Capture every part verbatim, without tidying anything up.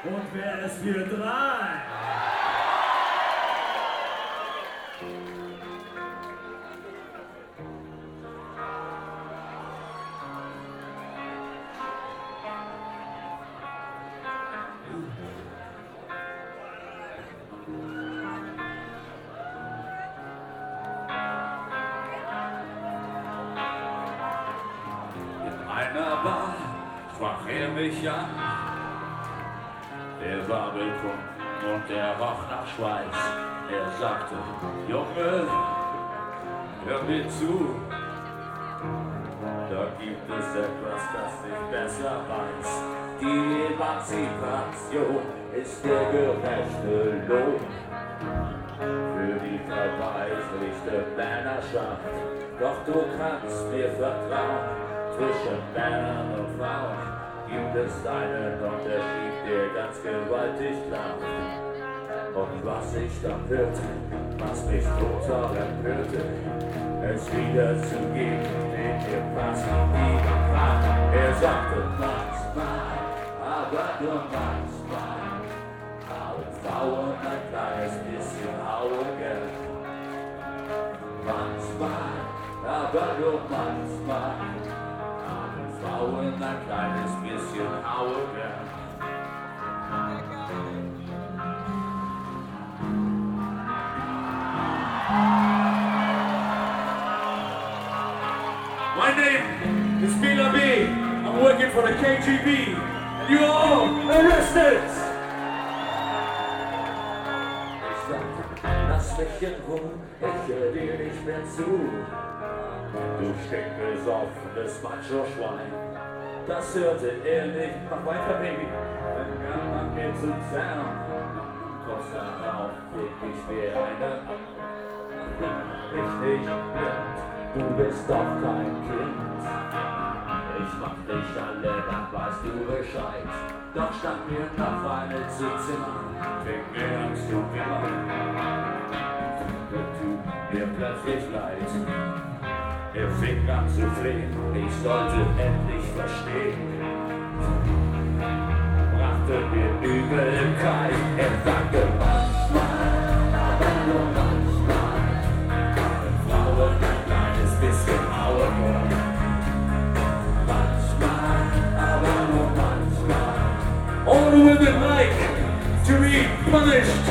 Und wer ist für drei? Einer Bar sprach er mich an. Er war betrunken und er roch nach Schweiß. Er sagte, Junge, hör mir zu. Da gibt es etwas, das ich besser weiß. Die Emanzipation ist der gerechte Lohn für die verweichlichte Männerschaft. Doch du kannst mir vertrauen. Zwischen Männern und Frauen gibt es einen Unterschied, der ganz gewaltig klafft. Und was ich dann hörte, was mich total empörte, es wieder zu geben, den mir passt niemand war. Er sagte manchmal, aber nur manchmal, haben Frauen ein kleines bisschen Augen. Manchmal, aber nur manchmal. Frauen ein kleines bisschen Augen. My name is Bila B. I'm working for the K G B. And you are all arrested! Ich sagte, lass mich in Ruhe, ich höre dir nicht mehr zu. Du stinkbesoffenes Macho-Schwein. Das hörte er nicht. Mach weiter, Baby. Dann kam man mir zu Town. Kurz darauf krieg ich mir eine ab. Richtig blind. Du bist doch kein Kind. Ich mach dich alle, dann weißt du Bescheid. Doch statt mir noch eine zu zimmern, fing mir an zu wimmern. Der tut mir plötzlich leid. Er fing an zu flehen, ich sollte endlich verstehen. Brachte mir Übelkeit, er sagte manchmal, aber nur manchmal, haben Frauen ein kleines bisschen Augen. Manchmal, aber nur manchmal. All the women like to be punished.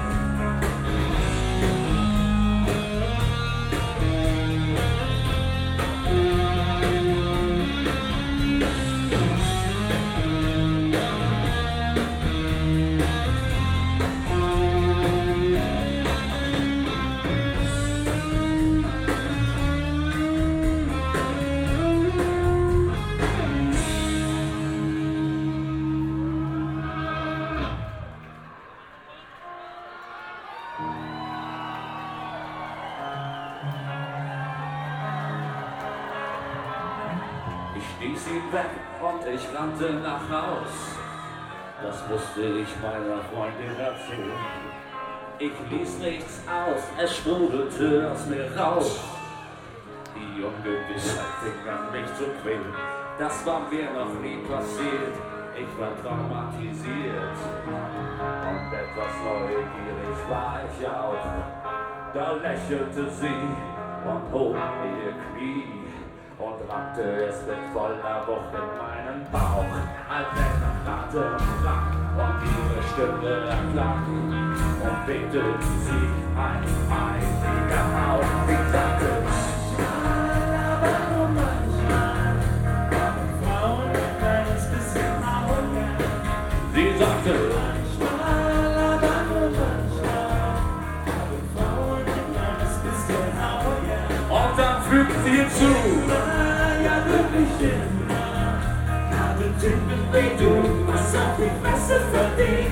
Ich stieß ihn weg und ich rannte nach Haus. Das musste ich meiner Freundin erzählen. Ich ließ nichts aus, es sprudelte aus mir raus. Die Ungewissheit fing an mich zu quälen. Das war mir noch nie passiert. Ich war traumatisiert und etwas neugierig war ich auch. Da lächelte sie und hob ihr Knie und rammte es mit voller Wucht in meinen Bauch. Als wenn er rannte und rang und ihre Stimme erklang und bete sie ein heiliger Hauch. Ich sagte, manchmal, aber nur manchmal, haben Frauen ein kleines bisschen Augen. Sie sagte, manchmal, aber nur manchmal, haben Frauen ein kleines bisschen Augen. Und dann fügt sie hinzu, ja wirklich immer, haben Typen wie du, was auf die Fresse verdient.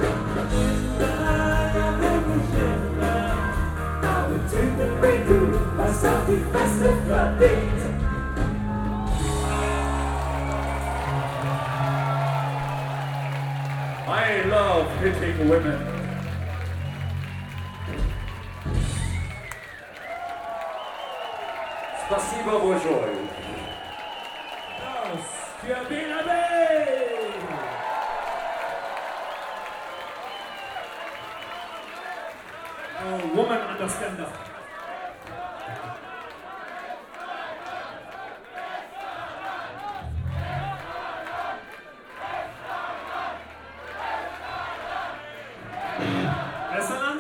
Ja wirklich immer, haben Typen wie du, was auf die Fresse verdient. I love hitting women. Спасибо большое. Für Bila B. Understander. Estland?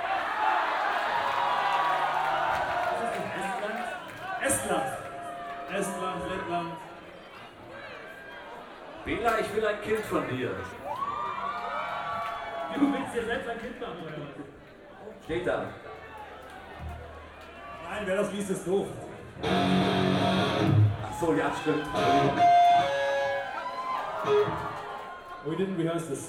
Estland. Estland, Lettland. Bela, ich will ein Kind von dir. Du willst dir selbst ein Kind machen, oder was? Steht da. Nein, wer das liest, ist doof. Ach so, ja, stimmt. We didn't rehearse this.